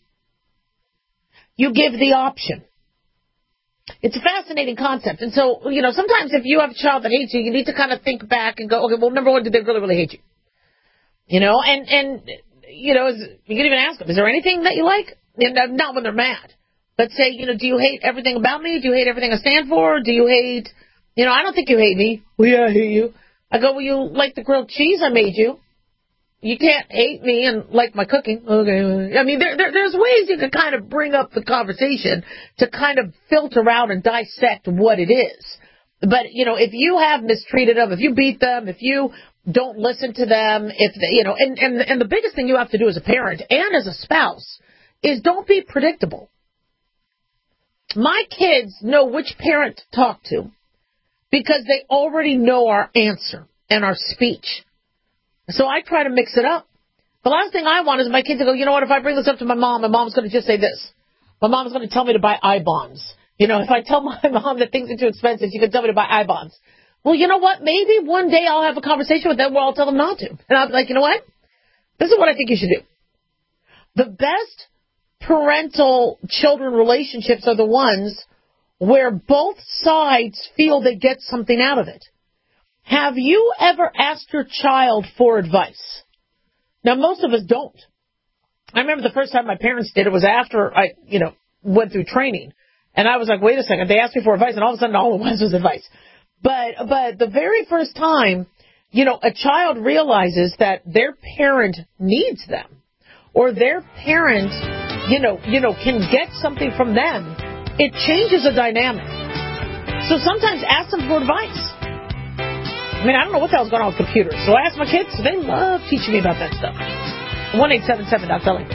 You give the option. It's a fascinating concept. And so, you know, sometimes if you have a child that hates you, you need to kind of think back and go, okay, well, number one, did they really, really hate you? You know, and, and you know, is, you can even ask them, is there anything that you like? And not when they're mad. But say, you know, do you hate everything about me? Do you hate everything I stand for? Do you hate, you know, I don't think you hate me. Well, yeah, I hate you. I go, well, you like the grilled cheese I made you. You can't hate me and like my cooking. Okay. I mean, there, there, there's ways you can kind of bring up the conversation to kind of filter out and dissect what it is. But, you know, if you have mistreated them, if you beat them, if you don't listen to them, if they, you know, and, and, and the biggest thing you have to do as a parent and as a spouse is don't be predictable. My kids know which parent to talk to because they already know our answer and our speech. So I try to mix it up. The last thing I want is my kids to go, you know what, if I bring this up to my mom, my mom's going to just say this. My mom's going to tell me to buy I-bonds. You know, if I tell my mom that things are too expensive, she can tell me to buy I-bonds. Well, you know what, maybe one day I'll have a conversation with them where I'll tell them not to. And I'll be like, you know what, this is what I think you should do. The best parental children relationships are the ones where both sides feel they get something out of it. Have you ever asked your child for advice? Now, most of us don't. I remember the first time my parents did it was after I, you know, went through training. And I was like, wait a second, they asked me for advice, and all of a sudden all it was was advice. But, but the very first time, you know, a child realizes that their parent needs them, or their parent, you know, you know, can get something from them, it changes the dynamic. So sometimes ask them for advice. I mean, I don't know what the hell's going on with computers. So I ask my kids, they love teaching me about that stuff. one eight seven seven dot selling.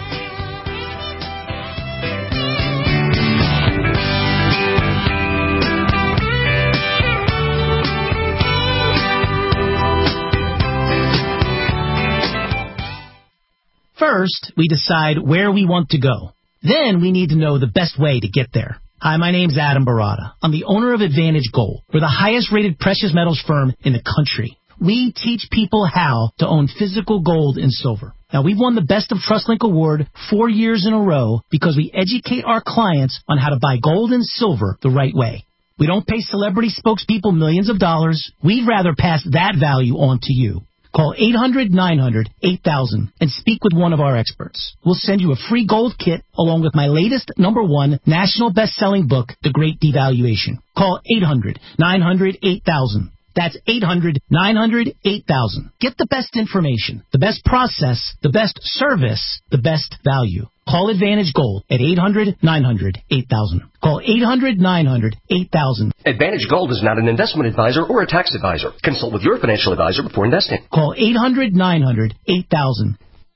First, we decide where we want to go. Then we need to know the best way to get there. Hi, my name's Adam Barada. I'm the owner of Advantage Gold. We're the highest-rated precious metals firm in the country. We teach people how to own physical gold and silver. Now, we've won the Best of TrustLink Award four years in a row because we educate our clients on how to buy gold and silver the right way. We don't pay celebrity spokespeople millions of dollars. We'd rather pass that value on to you. Call eight hundred nine hundred eight thousand and speak with one of our experts. We'll send you a free gold kit along with my latest number one national best-selling book, The Great Devaluation. Call eight hundred nine hundred eight thousand. That's eight hundred nine hundred eight thousand. Get the best information, the best process, the best service, the best value. Call Advantage Gold at eight hundred nine hundred eight thousand. Call eight hundred nine hundred eight thousand. Advantage Gold is not an investment advisor or a tax advisor. Consult with your financial advisor before investing. Call eight hundred nine hundred eight thousand.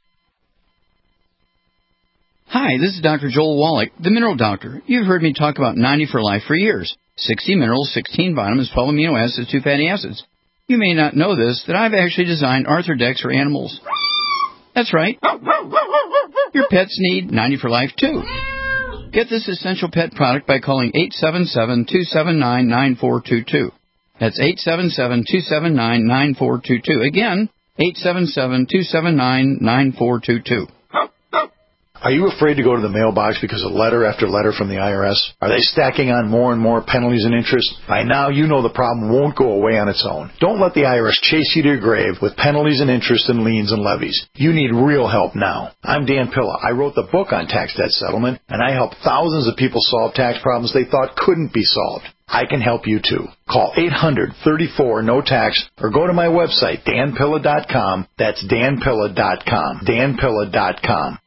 Hi, this is Doctor Joel Wallach, the Mineral Doctor. You've heard me talk about ninety for Life for years. sixty minerals, sixteen vitamins, twelve amino acids, two fatty acids. You may not know this, that I've actually designed Arthrodex for animals. That's right. Your pets need ninety for Life, too. Get this essential pet product by calling eight seven seven, two seven nine, nine four two two. That's eight seven seven, two seven nine, nine four two two. Again, eight seven seven, two seven nine, nine four two two. Are you afraid to go to the mailbox because of letter after letter from the I R S? Are they stacking on more and more penalties and interest? By now, you know the problem won't go away on its own. Don't let the I R S chase you to your grave with penalties and interest and liens and levies. You need real help now. I'm Dan Pilla. I wrote the book on tax debt settlement, and I help thousands of people solve tax problems they thought couldn't be solved. I can help you too. Call eight hundred, thirty-four, no tax or go to my website, dan pilla dot com. That's dan pilla dot com. dan pilla dot com.